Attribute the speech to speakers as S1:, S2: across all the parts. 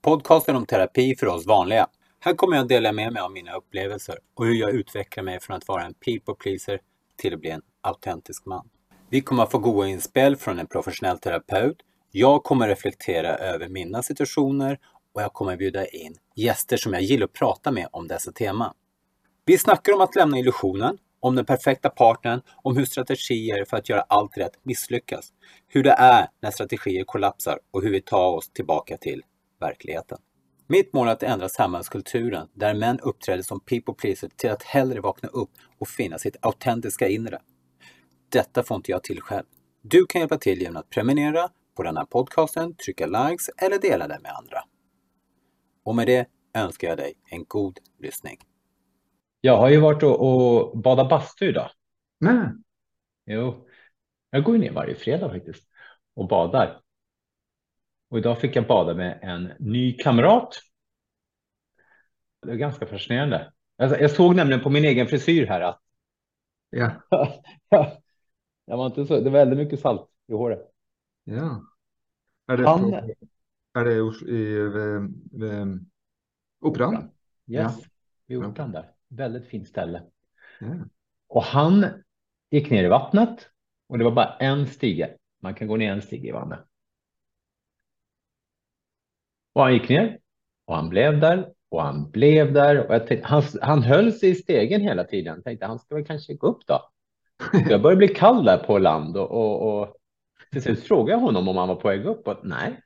S1: Podcasten om terapi för oss vanliga. Här kommer jag att dela med mig av mina upplevelser och hur jag utvecklar mig från att vara en people pleaser till att bli en autentisk man. Vi kommer att få goda inspel från en professionell terapeut. Jag kommer reflektera över mina situationer och jag kommer bjuda in gäster som jag gillar att prata med om dessa teman. Vi snackar om att lämna illusionen, om den perfekta partnern, om hur strategier för att göra allt rätt misslyckas, hur det är när strategier kollapsar och hur vi tar oss tillbaka till verkligheten. Mitt mål är att ändra samhällskulturen där män uppträder som people pleaser till att hellre vakna upp och finna sitt autentiska inre. Detta får inte jag till själv. Du kan hjälpa till genom att prenumerera på den här podcasten, trycka likes eller dela den med andra. Och med det önskar jag dig en god lyssning.
S2: Jag har ju varit och badat bastu idag.
S3: Nej.
S2: Jo, jag går ju ner varje fredag faktiskt och badar. Och idag fick jag bada med en ny kamrat. Det är ganska fascinerande. Jag såg nämligen på min egen frisyr här att
S3: Ja.
S2: jag var inte så, det var väldigt mycket salt i håret.
S3: Ja. Är det vid Operan?
S2: Yes,
S3: Ja.
S2: vid Operan där. Väldigt fint ställe.
S3: Ja.
S2: Och han gick ner i vattnet och det var bara en stige. Man kan gå ner en stige i vattnet. Och han gick ner och han blev där och han blev där. Och jag tänkte, han höll sig i stegen hela tiden. Jag tänkte han ska väl kanske gå upp då. Jag började bli kall där på land och till slut frågade jag honom om han var på väg upp. Och nej.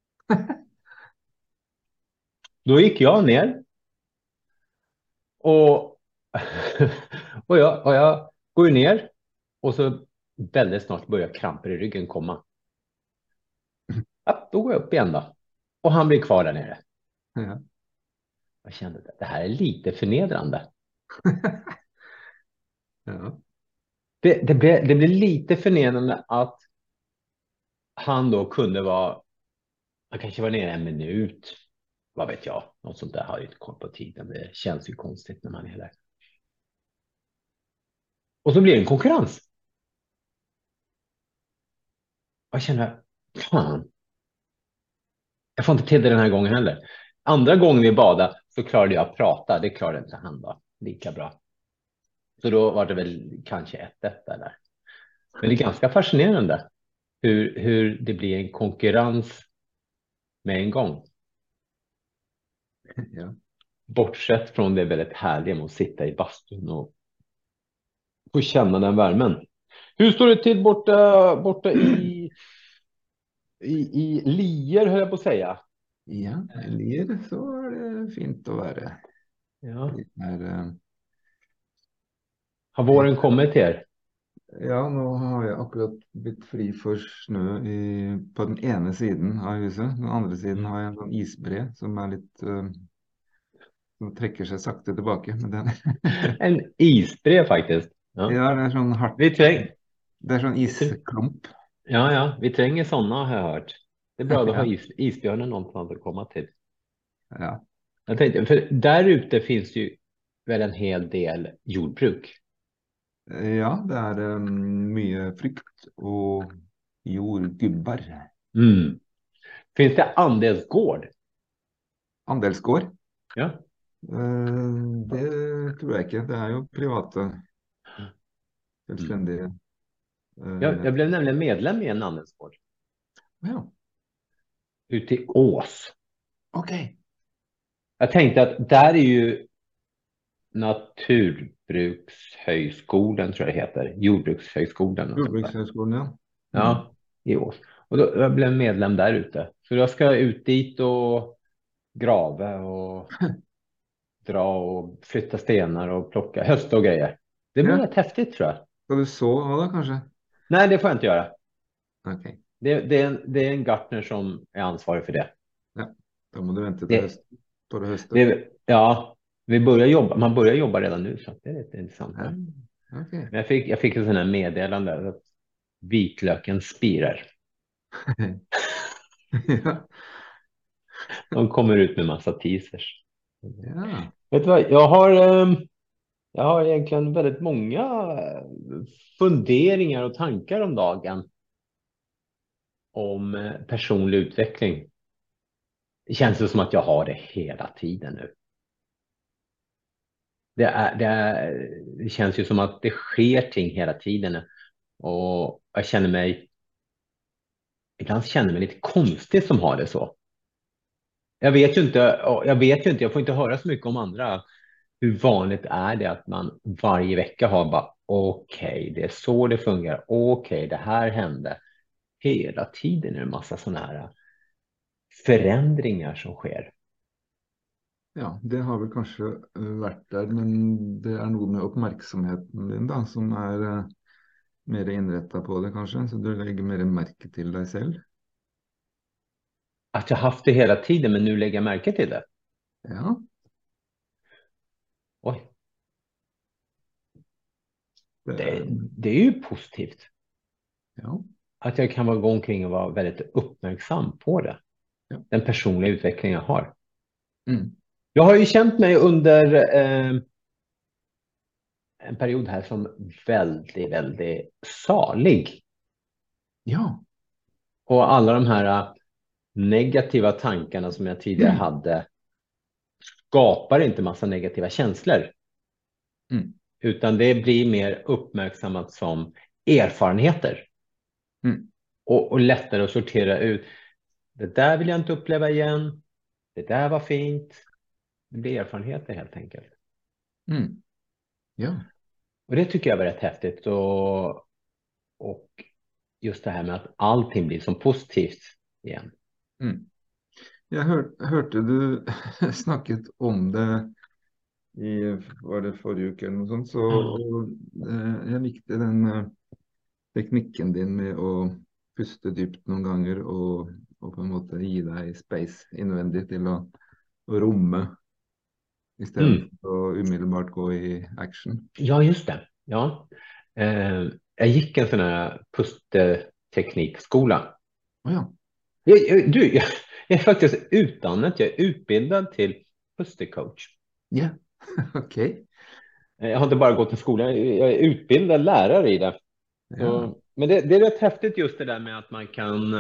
S2: Då gick jag ner. Och jag går ju ner. Och så väldigt snart börjar kramper i ryggen komma. Ja, då går jag upp igen då. Och han blir kvar där nere.
S3: Ja.
S2: Jag kände att det här är lite förnedrande.
S3: Ja.
S2: Det blev lite förnedrande att han då kunde vara, han kanske var nere en minut, vad vet jag, något sånt där har ju inte koll på tiden, det känns ju konstigt när man är där. Och så blir det en konkurrens. Jag känner, fan, jag får inte till det den här gången heller. Andra gången vi badade så klarade jag att prata, det klarade inte han då, lika bra. Så då var det väl kanske 1-1 där. Men det är ganska fascinerande hur det blir en konkurrens med en gång.
S3: Ja.
S2: Bortsett från det väldigt härliga med att sitta i bastun och få känna den värmen. Hur står det till borta i Lier, höll jag på att säga?
S3: Ja, i Lier så är det fint att vara.
S2: Ja.
S3: Det
S2: Har våren kommit till er?
S3: ja, nu har jag akkurat blivit fri för snö på den ena sidan av huset. Den andra sidan har jag en sån isbre som är lite som träcker sig sakta tillbaka. Men den...
S2: En isbre faktiskt. Ja.
S3: Ja, det är sån hard... Det är sån isklump.
S2: Ja, vi tränger sådana har jag hört. Det är bra att ha
S3: Ja.
S2: isbjörnen någonstans att komma till.
S3: Ja.
S2: Jag tänkte, för där ute finns ju väl en hel del jordbruk.
S3: Ja, det är mycket frukt och jordgubbar.
S2: Mm. Finns det andelsgård?
S3: Andelsgård?
S2: Ja.
S3: Det tror jag inte. Det är ju privata. Självständiga.
S2: Jag blev nämligen medlem i en andelsgård.
S3: Ja.
S2: Ute i Ås.
S3: Okej.
S2: Jag tänkte att där är ju Naturbrukshögskolan tror jag det heter. Jordbrukshögskolan.
S3: Jordbrukshögskolan, ja.
S2: Ja, i Ås. Och då jag blev medlem där ute. Så jag ska ut dit och grava och dra och flytta stenar och plocka höst och grejer. Det blir rätt häftigt tror jag.
S3: Ska du så då kanske?
S2: Nej, det får jag inte göra.
S3: Okej.
S2: Det är en gartner som är ansvarig för det.
S3: Ja, då måste du vänta till hösten.
S2: Ja, man börjar jobba redan nu så det är lite intressant.
S3: Ja. Okay.
S2: Men jag fick en sån här meddelande att vitlöken spirar.
S3: Ja.
S2: De kommer ut med massa teasers.
S3: Ja.
S2: Vet du vad, jag har egentligen väldigt många funderingar och tankar om dagen om personlig utveckling. Det känns ju som att jag har det hela tiden nu. Det känns ju som att det sker ting hela tiden. Och jag känner mig, ibland känner jag mig lite konstigt som har det så. Jag får inte höra så mycket om andra. Hur vanligt är det att man varje vecka har bara okej, det är så det fungerar. Okej, det här hände. Hela tiden är det en massa sådana här förändringar som sker.
S3: Ja, det har väl kanske varit där, men det är nog med uppmärksamheten din då, som är mer inrättad på det kanske, så du lägger mer märke till dig själv.
S2: Att jag haft det hela tiden men nu lägger jag märke till det.
S3: Ja,
S2: Oj,
S3: det
S2: det,
S3: är,
S2: det är ju positivt.
S3: ja,
S2: Att jag kan gå omkring och vara väldigt uppmärksam på det.
S3: ja.
S2: Den personliga utveckling jag har.
S3: Mm.
S2: Jag har ju känt mig under en period här som väldigt, väldigt salig.
S3: Ja,
S2: Och alla de här negativa tankarna som jag tidigare hade skapar inte massa negativa känslor.
S3: mm.
S2: Utan det blir mer uppmärksammat som erfarenheter.
S3: Mm.
S2: Och lättare att sortera ut. Det där vill jag inte uppleva igen. Det där var fint. Det blir erfarenheter helt enkelt.
S3: Mm. Ja.
S2: Och det tycker jag var rätt häftigt. Och just det här med att allting blir som positivt igen.
S3: Mm. Jag hørte du snakket om det i, var det forrige uke eller noe sånt, så og, jeg likte den teknikken din med å puste dypt noen ganger og på en måte gi deg space innvendig til å romme
S2: Mm.
S3: istedenfor å umiddelbart gå i action.
S2: Ja, just det. Ja. Jag gick en sån här pustteknikskola.
S3: Å ja.
S2: Jag är faktiskt utandad. Jag är utbildad till pustercoach.
S3: Ja, ok.
S2: Jag har inte bara gått till skolan. Jag är utbildad lärare i det.
S3: Ja.
S2: Så, men det är rätt häftigt just det där med att man kan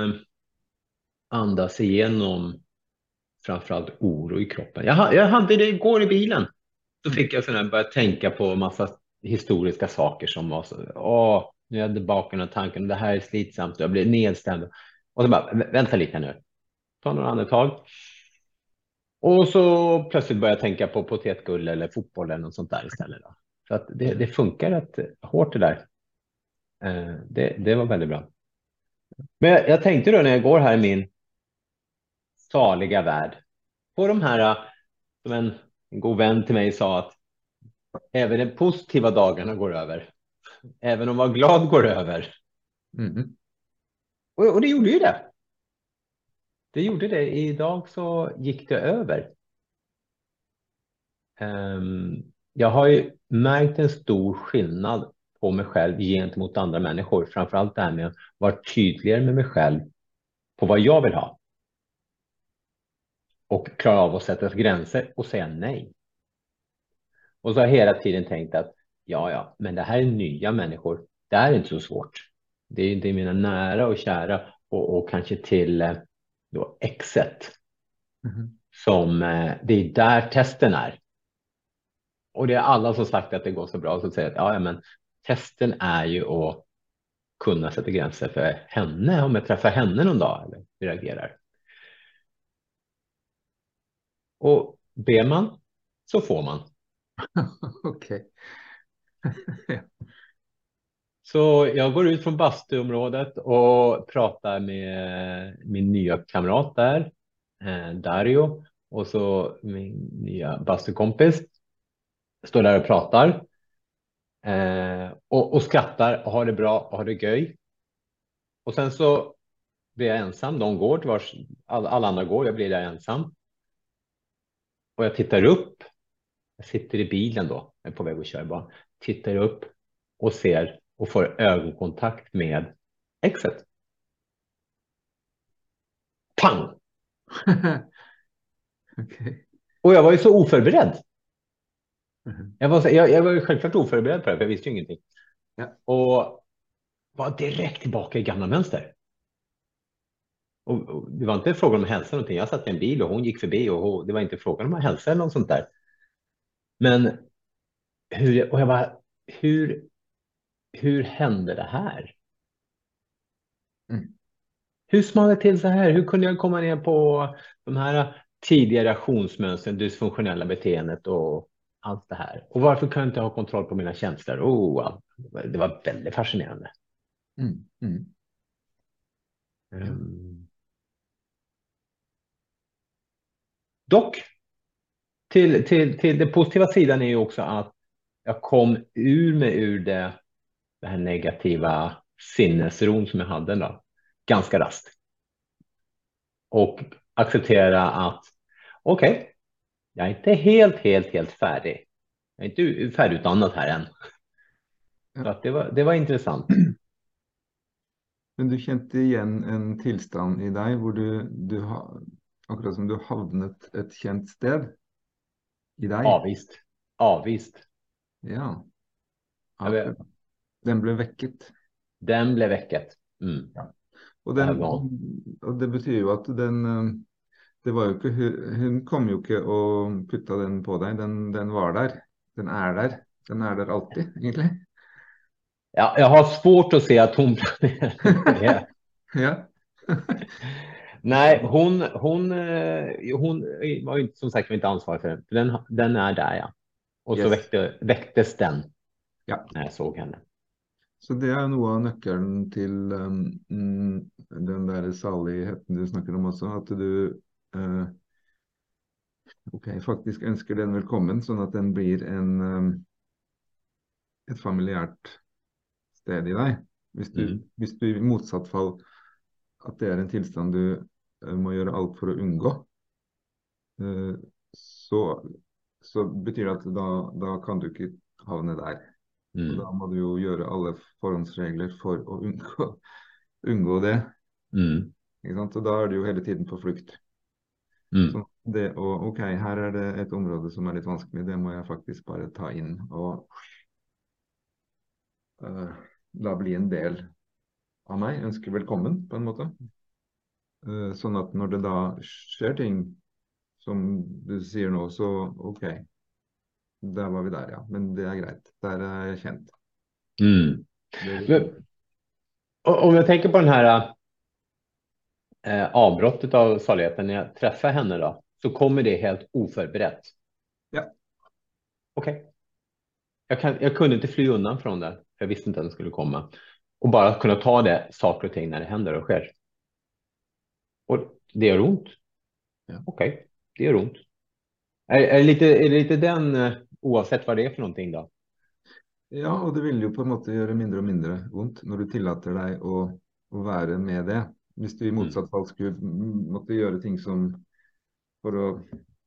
S2: andas igenom framförallt oro i kroppen. Jag hade det igår i bilen. Så fick jag börja tänka på massa historiska saker som var så, nu är jag tillbaka den tanken, det här är slitsamt, jag blir nedstämd. Och så bara, vänta lite nu, ta några andetag. Och så plötsligt börjar jag tänka på potetgull eller fotboll eller något sånt där istället. Då. Så att det funkar rätt hårt det där. Det var väldigt bra. Men jag tänkte då när jag går här i min saliga värld, på de här, som en god vän till mig sa att även de positiva dagarna går över. Även om man var glad går över.
S3: Mm.
S2: Och det gjorde ju det. Det gjorde det. Idag så gick det över. Jag har ju märkt en stor skillnad på mig själv gentemot andra människor. Framförallt det här med att vara tydligare med mig själv på vad jag vill ha. Och klara av att sätta gränser och säga nej. Och så har jag hela tiden tänkt att ja, men det här är nya människor. Det är inte så svårt. Det är mina nära och kära och kanske till då exet
S3: Mm.
S2: som det är där testen är. Och det är alla som sagt att det går så bra så säger att ja, men testen är ju att kunna sätta gränser för henne om jag träffar henne någon dag eller hur reagerar. Och ber man så får man.
S3: Ok. Ja.
S2: Så jag går ut från bastuområdet och pratar med min nya kamrat där, Dario, och så min nya bastukompis. Står där och pratar och skrattar och har det bra och har det göj. Och sen så blir jag ensam. De går till vars, alla andra går, jag blir där ensam. Och jag tittar upp. Jag sitter i bilen då, jag är på väg att köra bara. Tittar upp och ser och får ögonkontakt med exet. Pang!
S3: Ok.
S2: Och jag var ju så oförberedd.
S3: Mhm.
S2: Jag var ju självklart oförberedd på det, för jag visste ju ingenting.
S3: Ja.
S2: Och var direkt tillbaka i gamla mönster. Och det var inte frågan om att hälsa någonting. Jag satt i en bil och hon gick förbi och det var inte frågan om att hälsa eller något sånt där. Men och jag bara, hur hände det här?
S3: Mm.
S2: Hur small det till så här? Hur kunde jag komma ner på de här tidiga reaktionsmönstren, dysfunktionella beteendet och allt det här? Och varför kan jag inte ha kontroll på mina känslor? Det var väldigt fascinerande.
S3: Mm. Mm.
S2: Um, dock, till den positiva sidan är ju också att jag kom ur det här negativa sinnesron som jag hade då, ganska raskt. Och acceptera att okej, jag är inte helt färdig. Jag är inte färdigutandad här än.
S3: Ja.
S2: Så att det var intressant.
S3: Men du kjente igen en tilstand i dig hvor du har, akkurat som du havnet et kjent sted i dig.
S2: Avvist.
S3: Ja.
S2: Jag vet.
S3: Akkurat. Den blev väcket.
S2: Den blev väcket. Mm.
S3: Ja. Og,
S2: Det
S3: den,
S2: här var.
S3: og det betyr jo at det var jo ikke, hun kom jo ikke og putta den på deg. Den var der. Den er der. Den er der alltid, egentlig.
S2: Ja, jag har svårt att se att hon planerade det.
S3: Ja.
S2: Nej, hon var ju inte, som sagt inte ansvarig för den. Den är där, ja. Och så
S3: Yes.
S2: väcktes den
S3: Ja.
S2: när jag såg henne.
S3: Så det er noe av nøkkelen til den der saligheten du snakker om også, at du faktisk ønsker den velkommen, sånn at den blir et familiært sted i deg. Hvis du i motsatt fall, at det er en tilstand du må gjøre alt for å unngå, så betyr det at da kan du ikke havne der. Og da må du jo gjøre alle forhåndsregler for å unngå det. Ikke sant? Og da er du jo hele tiden på flukt. Så det ok, her er det et område som er litt vanskelig, det må jeg faktisk bare ta inn og la bli en del av meg, ønske velkommen på en måte. Sånn at når det da skjer ting som du sier nå, så ok, där var vi där, ja. Men det är grejt. Där är jag känt.
S2: Om jag tänker på den här avbrottet av saligheten när jag träffar henne då, så kommer det helt oförberett.
S3: Ja.
S2: Okej. Jag kunde inte fly undan från det. Jag visste inte att den skulle komma. Och bara kunna ta det, saker och ting när det händer och sker. Och det gör ont.
S3: Ja.
S2: Okej, det gör ont. Är det lite den, oavsett vad det är för någonting då?
S3: Ja, och det vill ju på en måte göra mindre och mindre ont när du tillåter dig att vara med det. Hvis du i motsatt fall skulle måtte göra ting som för att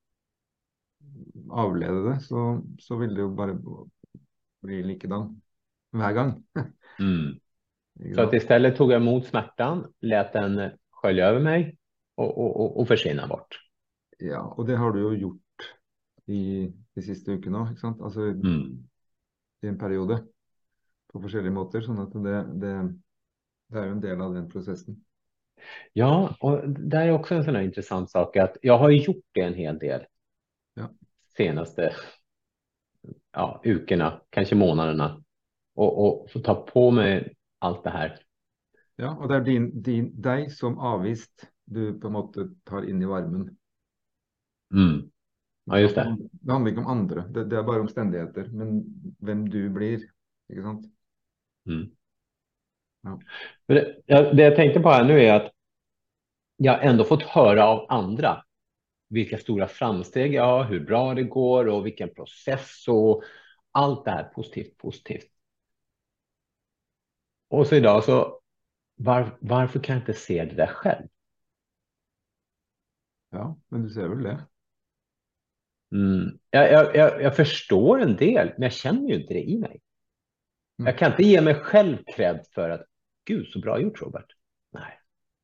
S3: avleda det, så vill det ju bara bli likadan hver gang.
S2: Så att istället tog jag emot smärtan, lät den skölja över mig och försvinna bort.
S3: Ja, och det har du ju gjort i de sista veckorna, inte sant? Alltså i en period på olika måter, så att det är ju en del av den processen.
S2: Ja, och det är också en sån här intressant sak att jag har gjort det en hel del senaste veckorna, kanske månaderna, och få ta på mig allt det här.
S3: Ja, och det är dig som avvist du på en måte tar in i varmen.
S2: Ja, just det.
S3: Det handlar inte om andra, det är bara omständigheter, men vem du blir, inte sant?
S2: Ja. Det jag tänkte på här nu är att jag ändå fått höra av andra vilka stora framsteg jag har, hur bra det går och vilken process och allt det här positivt. Och så idag så varför kan jag inte se det där själv?
S3: Ja, men du ser väl det?
S2: Jag förstår en del, men jag känner ju inte det i mig. Jag kan inte ge mig själv cred för att gud så bra gjort, Robert. Nej.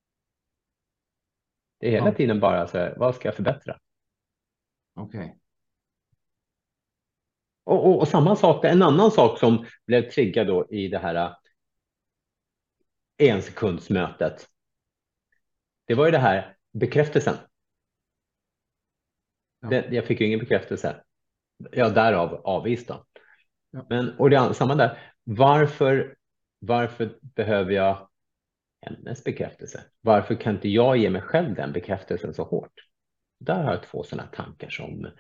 S2: Det är hela tiden bara så här, vad ska jag förbättra?
S3: Okej.
S2: Och samma sak, en annan sak som blev triggad då i det här ensekundsmötet. det var ju det här bekräftelsen.
S3: Ja.
S2: Jag fick ju ingen bekräftelse. Ja, därav avvis då.
S3: Ja.
S2: Men, och det samma där. Varför behöver jag hennes bekräftelse? Varför kan inte jag ge mig själv den bekräftelsen så hårt? Där har jag två sådana tankar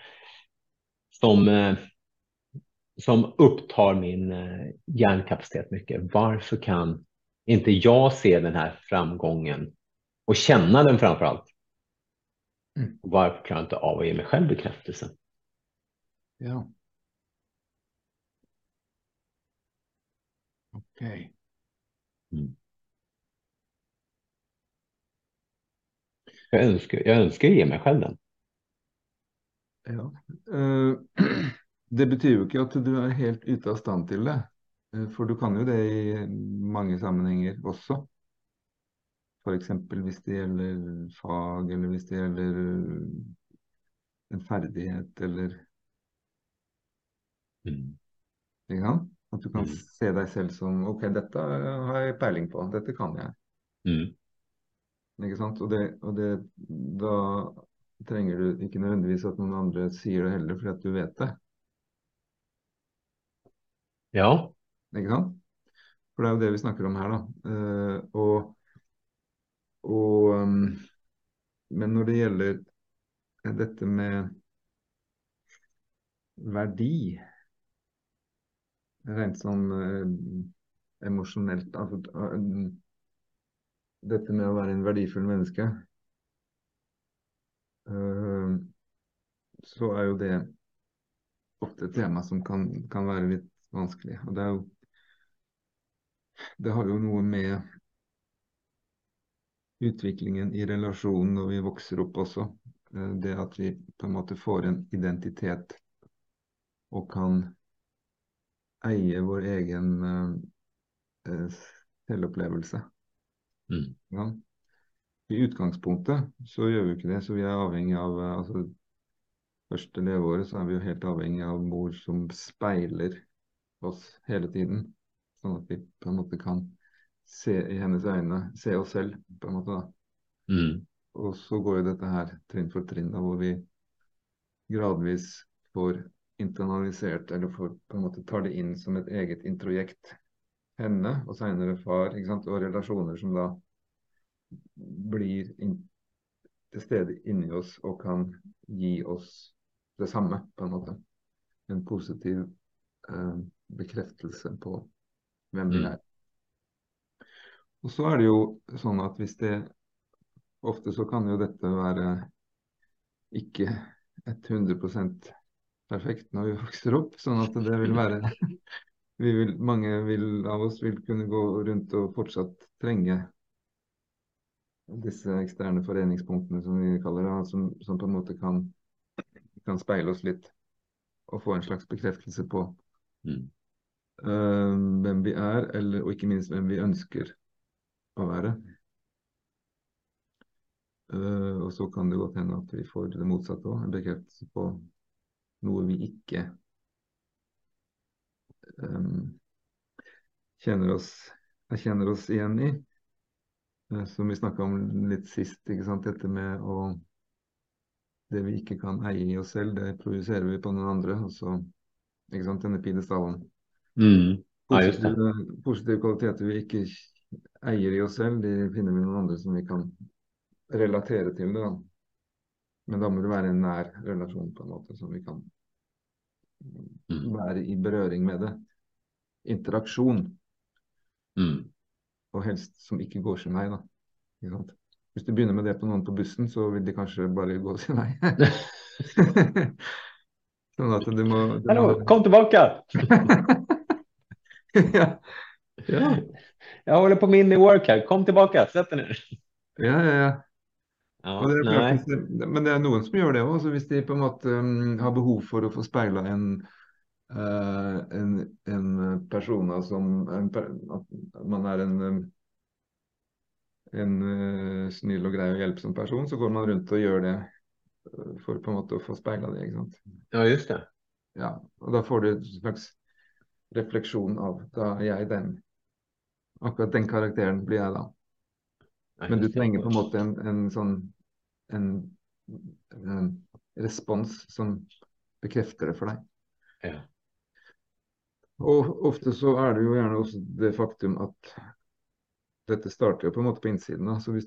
S2: som upptar min hjärnkapacitet mycket. Varför kan inte jag se den här framgången och känna den framför allt?
S3: Mm.
S2: Varför kan jag inte av och ge mig själv bekräftelse?
S3: Ja. Okej.
S2: Mm. Jag önskar ge mig själv den.
S3: Ja. Det betyr jo ikke at du er helt ute av stand til det. For du kan jo det i mange sammenhenger også. For eksempel hvis det gjelder fag, eller hvis det gjelder en ferdighet, eller ikke sant? At du kan se deg selv som, ok, dette har jeg peiling på, dette kan jeg. Ikke sant? Og det, da trenger du ikke nødvendigvis at noen andre sier det heller, fordi at du vet det.
S2: Ja.
S3: Ikke sant? For det er jo det vi snakker om her, da. Men når det gjelder dette med verdi, rent sånn emosjonelt, altså, dette med å være en verdifull menneske, så er jo det ofte et tema som kan være litt vanskelig. Og det har jo noe med utviklingen i relasjonen når vi vokser opp også. Det at vi på en måte får en identitet og kan eie vår egen selvopplevelse. Ja. I utgangspunktet så gjør vi ikke det, så vi er avhengig av, altså første leveåret så er vi jo helt avhengig av mor som speiler oss hele tiden, sånn at vi på en måte kan se i hennes øyne, se oss selv på en måte da. Og så går jo dette her trinn for trinn da, hvor vi gradvis får internalisert, eller får på en måte tar det inn som et eget introjekt. Henne, og senere far, ikke sant? Og relasjoner som da blir til stede inni oss og kan gi oss det samme, på en måte. En positiv bekreftelse på hvem vi er. Og så er det jo sånn at hvis det ofte så kan jo dette være ikke 100% perfekt når vi vokser opp, sånn at det vil være mange av oss vil kunne gå rundt og fortsatt trenge disse eksterne foreningspunktene som vi kaller det, som på en måte kan speile oss litt og få en slags bekreftelse på hvem vi er, og ikke minst hvem vi ønsker å være. Og så kan det godt hende at vi får det motsatte også, en bekreftelse på noe vi ikke kjenner oss igjen i. Som vi snakket om litt sist, ikke sant? Dette med det vi ikke kan eie i oss selv, det projiserer vi på noen andre, og så, ikke sant, denne pidestallen.
S2: Ja, just det.
S3: Positive kvaliteter vi ikke eier i oss selv, de finner vi noen andre som vi kan relatere til det da. Men da må det være en nær relasjon på en måte, som vi kan være i berøring med det. Interaksjon. Og helst som ikke går sin vei da. Ikke sant? Hvis du begynner med det på noen på bussen, så vil de kanskje bare gå sin vei. Sånn at du må...
S2: Hallo, kom tilbake!
S3: Ja.
S2: Jeg holder på med work her, kom tilbake, sett deg ned.
S3: Ja.
S2: Ja,
S3: Og det er klart, men det er noen som gjør det også, altså hvis de på en måte har behov for å få speilet en person som at man er en snill og grei og hjelpsom person, så går man rundt og gjør det for på en måte å få speilet det, ikke sant?
S2: Ja, just det.
S3: Ja, og da får du en slags refleksjon av, da er jeg den. Akkurat den karakteren blir jeg da.
S2: Ja,
S3: Men du
S2: just det.
S3: trenger på en måte en sånn en respons som bekrefter det for deg.
S2: Ja.
S3: Og ofte så er det jo gjerne også det faktum at dette starter jo på en måte på innsiden. Da. Så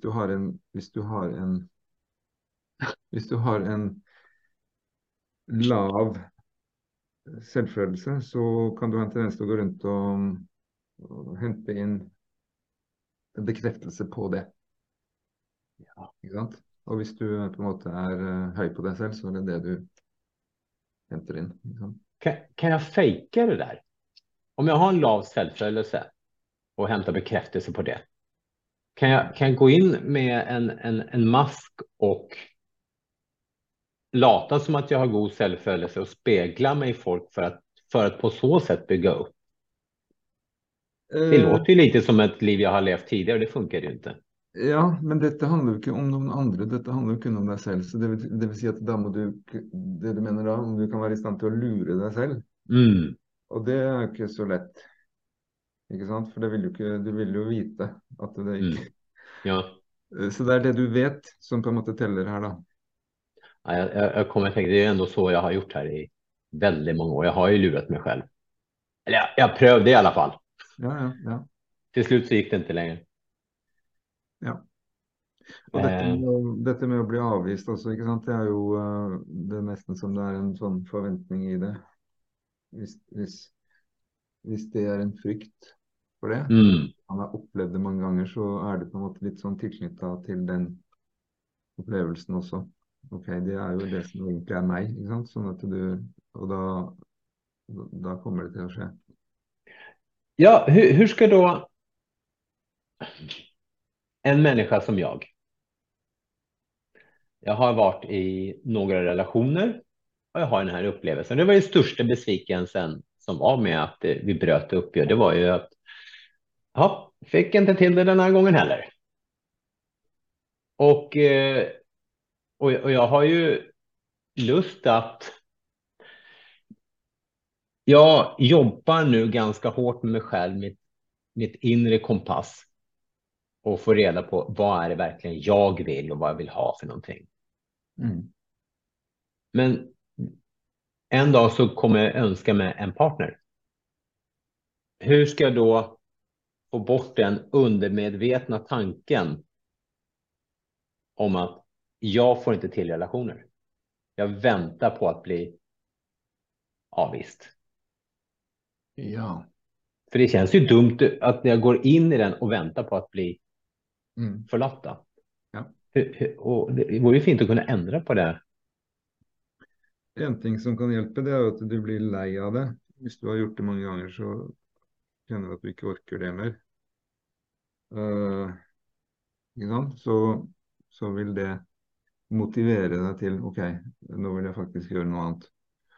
S3: hvis du har en lav selvfølelse, så kan du ha en tendens til å gå rundt og hente inn en bekreftelse på det.
S2: Ja.
S3: Ikke sant? Og hvis du på en måte er høy på deg selv, så er det det du henter inn. Ikke sant?
S2: Kan jag fejka det där? Om jag har en lav självkännelse och hämtar bekräftelse på det. Kan jag gå in med en mask och lata som att jag har god självkännelse och spegla mig i folk för att på så sätt bygga upp? Det låter ju lite som ett liv jag har levt tidigare, det funkar ju inte.
S3: Ja, men dette handler jo ikke om noen andre, dette handler jo kun om deg selv. Så det vil si at da må du, det du mener da, om du kan være i stand til å lure deg selv.
S2: Mm.
S3: Og det er jo ikke så lett, ikke sant? For det vil jo ikke, du vil jo vite at det ikke...
S2: Ja.
S3: Så det er det du vet som på en måte teller her da.
S2: Ja, jag kommer att tänka, det är ändå så jag har gjort här i väldigt många år. Jag har ju lurat mig själv. Eller jag prövade i alla fall.
S3: Ja.
S2: Till slut så gick det inte längre.
S3: Ja. Og dette med å bli avvist også, ikke sant? Det er jo det er nesten som det er en sånn forventning i det. Hvis det er en frykt for det, han har opplevd det mange ganger, så er det på en måte litt sånn tilknyttet til den opplevelsen også. Ok, det er jo det som egentlig er meg, ikke sant? Sånn at og da kommer det til å skje.
S2: Ja, hur ska då en människa som jag har varit i några relationer och jag har den här upplevelsen. Det var ju största besvikelsen som var med att vi bröt upp. Det var ju att ja, fick inte till det den här gången heller. Och jag har ju lust att jag jobbar nu ganska hårt med mig själv, mitt inre kompass och få reda på vad är det verkligen jag vill och vad jag vill ha för någonting. Men en dag så kommer jag önska mig en partner. Hur ska jag då få bort den undermedvetna tanken om att jag får inte till relationer? Jag väntar på att bli avvist.
S3: Ja.
S2: För det känns ju dumt att jag går in i den och väntar på att bli förlatta.
S3: Ja.
S2: Och det vore ju fint att kunna ändra på det.
S3: En ting som kan hjelpe, det er jo at du blir lei av det. Hvis du har gjort det mange ganger, så kjenner du at du ikke orker det mer. Ikke sant? Så vil det motivere deg til, ok, nå vil jeg faktisk gjøre noe annet.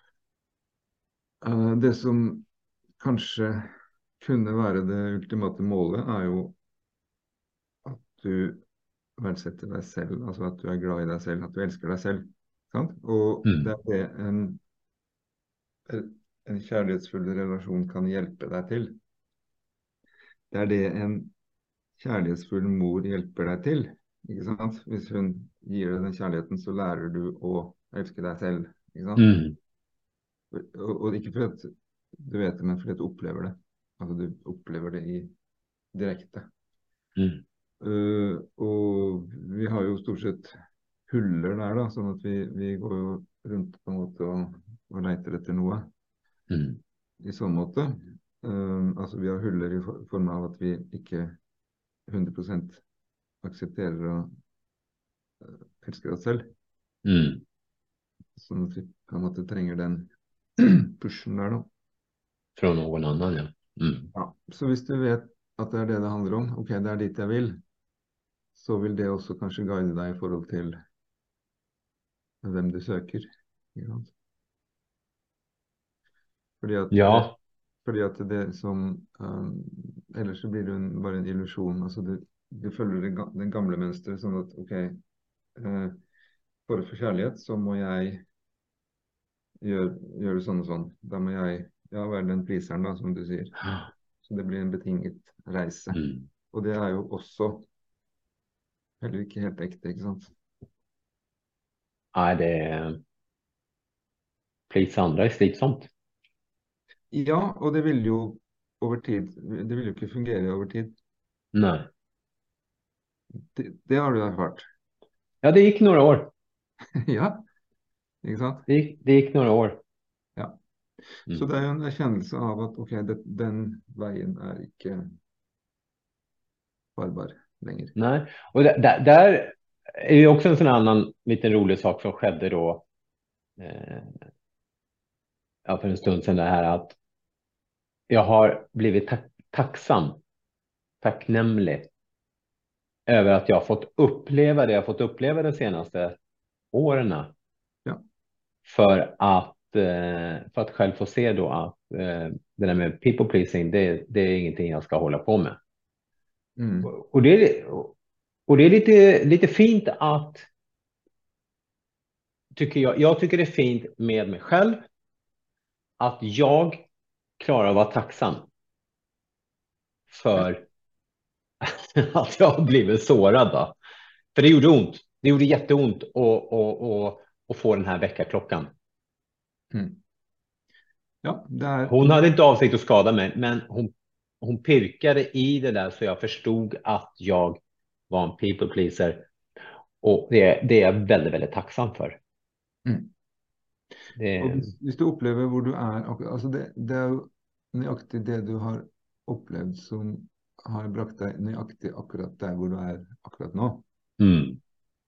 S3: Det som kanskje kunne være det ultimate målet, er jo at du verdsetter deg selv, altså at du er glad i deg selv, at du elsker deg selv. Sant? Og det er det en kjærlighetsfull relasjon kan hjelpe deg til. Det er det en kjærlighetsfull mor hjelper deg til, ikke sant? Hvis hun gir deg den kjærligheten, så lærer du å elske deg selv, ikke sant? Og ikke fordi at du vet det, men fordi at du opplever det. Altså du opplever det direkte. Og vi har jo stort sett huller der da, sånn at vi går jo rundt på en måte og leter etter noe i sånn måte. Altså vi har huller i form av at vi ikke 100% aksepterer og elsker oss selv. Sånn at vi på en måte trenger den pushen der da.
S2: Fra noen annen, ja.
S3: Ja. Så hvis du vet at det er det det handler om, ok, det er dit jeg vil, så vil det også kanskje guide deg i forhold til hvem du søker. Fordi at det som ellers så blir det bare en illusjon. Altså du følger den gamle mønstret, sånn at ok, for å få kjærlighet så må jeg gjøre sånn og sånn. Da må jeg være den priseren da, som du sier. Så det blir en betinget reise. Og det er jo også Heller ikke helt ekte, ikke sant?
S2: Nej, det please andra är slitsamt.
S3: Ja, og det vil jo over tid, det vil jo ikke fungere over tid.
S2: Nej.
S3: Det har du erfart.
S2: Ja, det gick några år.
S3: Ja, ikke sant?
S2: Det gick några år.
S3: Ja.
S2: Mm.
S3: Så det er jo en erkjennelse av at ok, den veien er ikke farbar lenger.
S2: Nej, och där är ju också en sån annan liten rolig sak som skedde då ja, för en stund sedan, det här att jag har blivit tacknämlig över att jag har fått uppleva det jag fått uppleva de senaste åren.
S3: Ja.
S2: För att själv få se då att det där med people pleasing, det är ingenting jag ska hålla på med.
S3: Mm.
S2: Och det är lite fint att, tycker jag tycker det är fint med mig själv att jag klarar att vara tacksam för att jag har blivit sårad då. För det gjorde ont. Det gjorde jätteont att få den här väckarklockan.
S3: Mm. Ja, det er
S2: Hon hade inte avsikt att skada mig, men hon pirkade i det där så jag förstod att jag var en people pleaser. Och det är jag väldigt, väldigt tacksam för.
S3: Mm. Og hvis du opplever hvor du er, altså det er jo nøyaktig det du har opplevd som har brakt deg nøyaktig akkurat der hvor du er akkurat nå.
S2: Mm.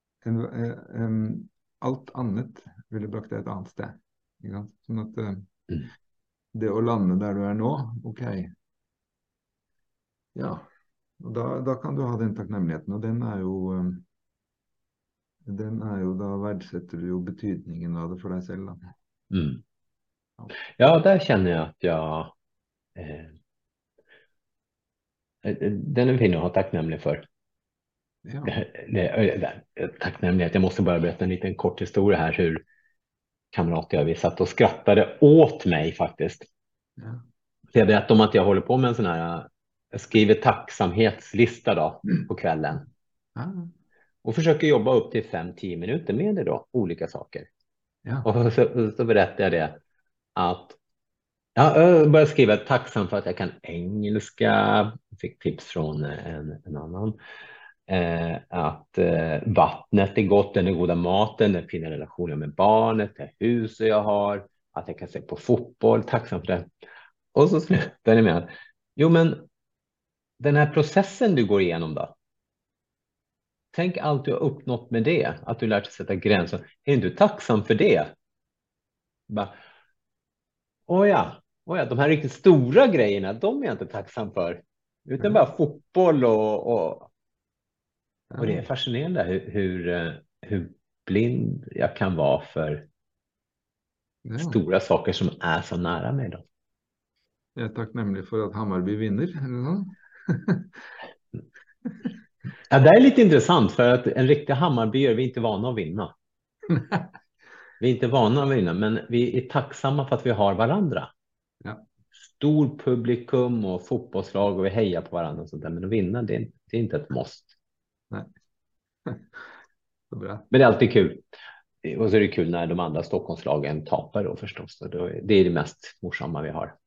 S3: Alt annet ville brakt deg et annet sted. Ikke sant? Sånn at det å lande der du er nå, ok. Ja, og da kan du ha den takknemligheten, og den er jo da verdsetter du jo betydningen av det for deg selv da.
S2: Mm. Ja, där känner jag att jag den är fin att ha tacknämlig för.
S3: Ja.
S2: Tacknämlighet. Jag måste bara berätta en liten kort historia här hur kamrater vi satt och skrattade åt mig faktiskt.
S3: Ja.
S2: Så jag berättade om att jag håller på med en sån här, jag skriver tacksamhetslista då på kvällen.
S3: Ja.
S2: Och försöker jobba upp till 5-10 minuter med det då, olika saker.
S3: Ja.
S2: Och så berättade jag det att jag började skriva tacksam för att jag kan engelska. Jag fick tips från en annan. Att vattnet är gott, den är goda maten, den fina relationen med barnet, det huset jag har, att jag kan se på fotboll, tacksam för det. Och så slutar det med att, jo men den här processen du går igenom då. Tänk allt du har uppnått med det, att du lärt dig sätta gränser. Är du tacksam för det? Bara, åh ja, de här riktigt stora grejerna, de är jag inte tacksam för. Utan bara fotboll och det är fascinerande hur blind jag kan vara för stora saker som är så nära mig då.
S3: Jag är tacknämlig för att Hammarby vinner, eller så?
S2: Ja, det är lite intressant för att en riktig Hammarbyare, vi är inte vana att vinna. Vi är inte vana att vinna, men vi är tacksamma för att vi har varandra.
S3: Ja.
S2: Stor publikum och fotbollslag och vi hejar på varandra och sånt där. Men att vinna, det är inte ett måste.
S3: Nej. Så bra.
S2: Men det är alltid kul. Och så är det kul när de andra Stockholmslagen tapar då förstås. Det är det mest morsamma vi har.